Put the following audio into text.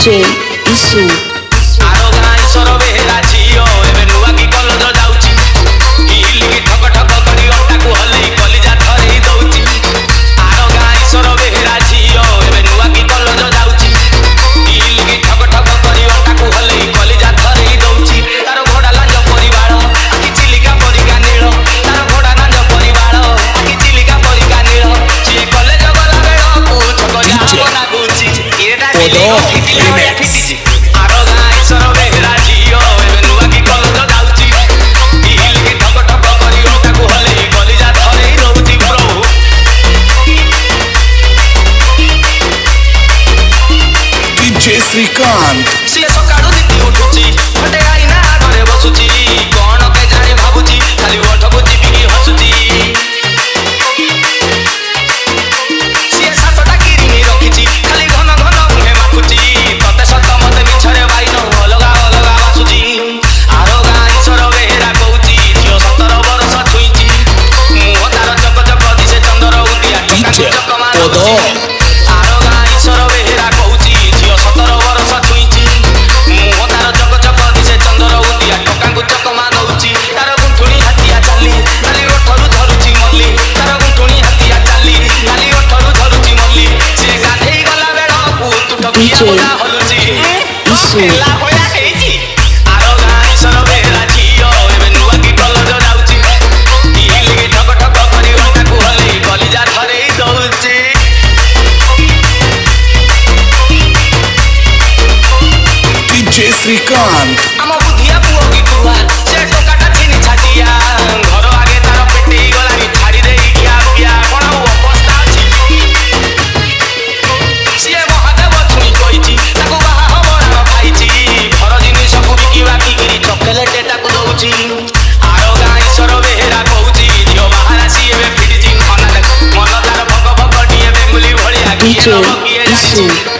DJ Isu आरो गाय सरो बेहरा छियो एबे नुआ की कलज जाउची हिल की ठक ठक करी ओटा को हलई कलिजा धरई दउची आरो गाय सरो बेहरा छियो एबे नुआ की कलज जाउची हिल की ठक ठक करी ओटा को हलई कलिजा धरई दउची तारो घोड़ा लांज परिवार आकी चिलिका परिका नीळ तारो घोड़ा लांज परिवार आकी चिलिका परिका नीळ जे कलेज गला बेळ को छक जा लागुची एटा दिली फिटिली आरो गाय सरो बेहरा छियो एबे नुआ की कलज जाउची हिल की ठक ठक करी ओटा को हलई कलिजा धरई दउची प्रभु DJ Srikant सिए सकाळू दिती उठुची फटे आईना घरे बसुची कोण के जाने भाबुची खाली ओठको चिपिकी हसुची सिए सातटा किरिनी रखिची खाली घन घन मुहे माखुची तते सत मते मिछरे बाईनो अलगा अलगा आसुची आरो गाई सरो बेहरा कहूची झियो 17 वर्ष छुईची मुह तार चक चक दिसे चंदर उंडिया टका चक मारुची आरो गाई सरो बेहरा कहूची झियो 17 वर्ष छुईची मुह तार चक चक दिसे चंदर उंडिया टका चक मारुची तार गुंठुणी हातिया चाली नाली ओठरू धरुची मल्ली तार गुंठुणी हातिया चाली नाली ओठरू धरुची मल्ली से गाधेई गला बेड़ को तू ठकिया बोला हलुची Isu ला होया हेची आरो गाई सरो बेहरा छियो एबे नुआ की कलज जाउची हिल की ठक ठक करी ओटा को हलई कलिजा धरई दउची DJ Srikant आम बुधिया पुओ की टुआ से टोकाटा चिनी छाटिया घर आगे तार पेटी गलानी छाड़ी देई किया पिया कोन अवस्था अछि सिए महादेव छुई कहिची ताको बाहा हमरा पाइची घर जिनि सब बिकिवा बिगिरी चॉकलेट ताको दउची आरो गाई सरो बेहरा कहूची दियो बाहारा सिए बे फिटिची खाना मन तार भग भग डिए बेमुली भलिया DJ किए Isu